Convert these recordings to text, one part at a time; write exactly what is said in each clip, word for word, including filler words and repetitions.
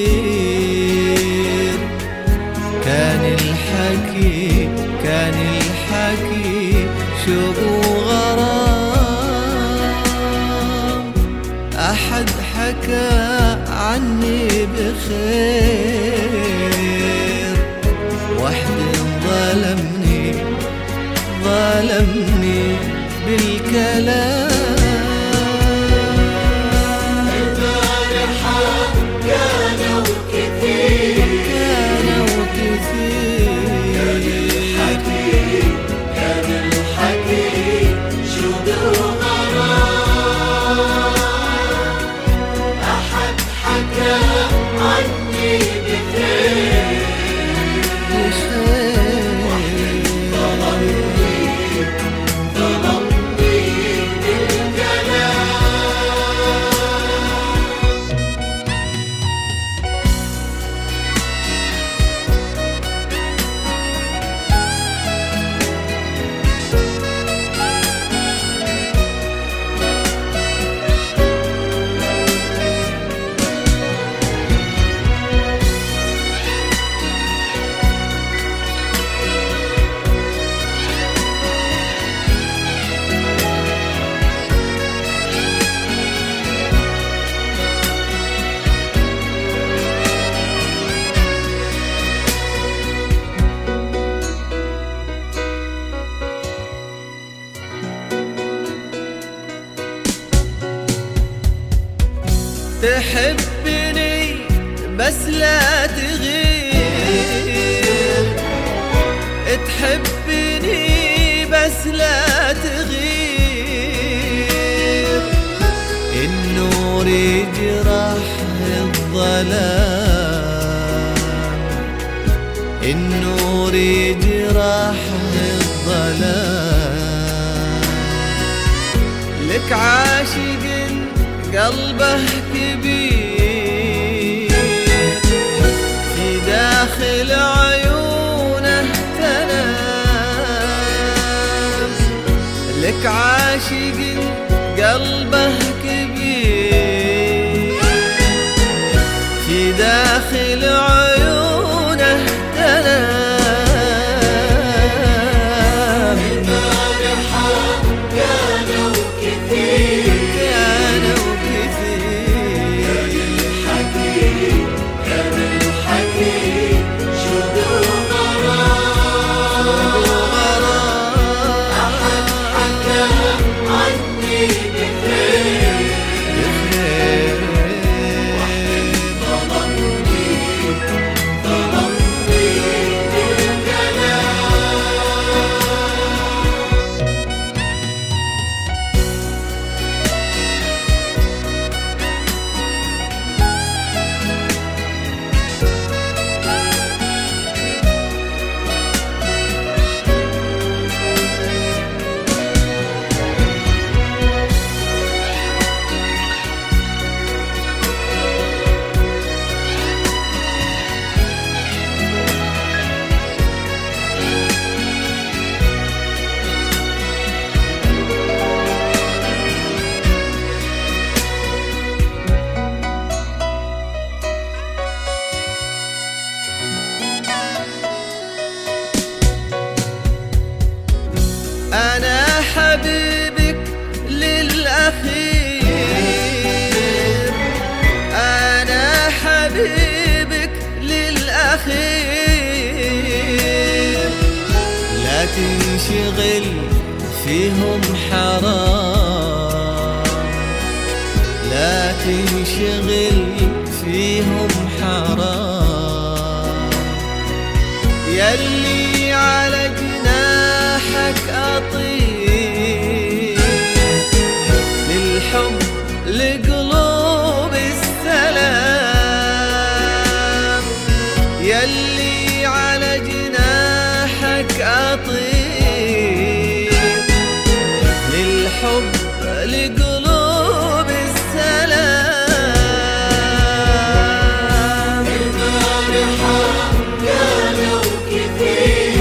كثير. كان الحكي كان الحكي شوق وغرام، أحد حكى عني بخير، وحد ظلمني ظلمني بالكلام. البارحة كانوا كثير كانوا كثير. كان الحكي كان الحكي شوق وغرام، أحد حكى عني بخير، تحبني بس لا تغير، تحبني بس لا تغير. النور يجرح الظلام، النور يجرح الظلام. لك عاشق قلبه كبير، في داخل عيونه تنام. لك عاشق قلبه كبير، في داخل عيونه تنام. البارحة كانوا كثير أنا حبيبك للأخير، أنا حبيبك للأخير. لا تنشغل فيهم حرام، لا تنشغل فيهم حرام. يلي على جناحك أطير، للحب لقلوب السلام. يلي على جناحك أطير، للحب لقلوب السلام. البارحة كانوا كثير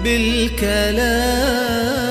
بالكلام.